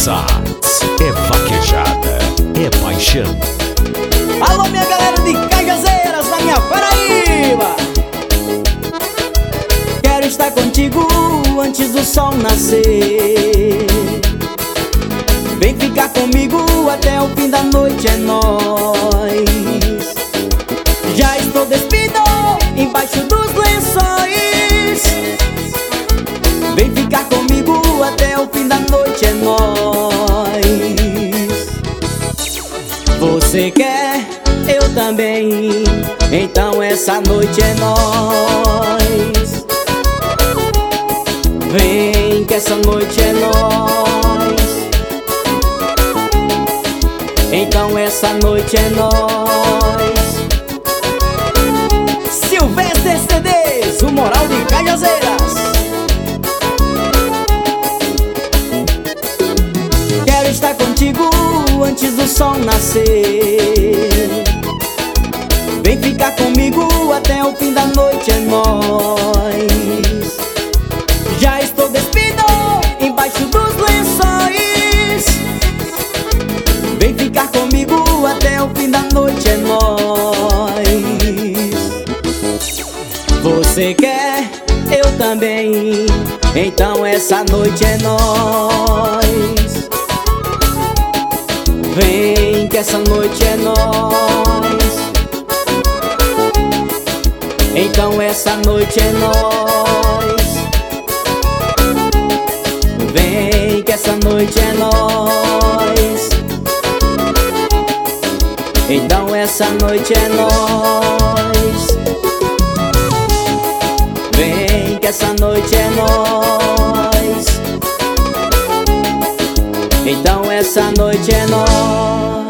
Sax é vaquejada, é paixão. Alô, minha galera de Cajazeiras, na minha Paraíba. Quero estar contigo antes do sol nascer. Vem ficar comigo até o fim da noite, é nóis. Já estou despido embaixo dos lençóis. Vem ficar comigo até o fim da noite, é nóis. Você quer, eu também, então essa noite é nóis. Vem que essa noite é nóis. Então essa noite é nóis. Silvestre CDs, o moral de Cajazeiras. Quero estar contigo antes do sol nascer. Vem ficar comigo até o fim da noite, é nóis. Já estou despido embaixo dos lençóis. Vem ficar comigo até o fim da noite, é nóis. Você quer, eu também, então essa noite é nóis. Vem que essa noite é nóis. Então essa noite é nóis. Vem que essa noite é nóis. Então essa noite é nóis. Vem que essa noite é nóis. Então essa noite é nóis.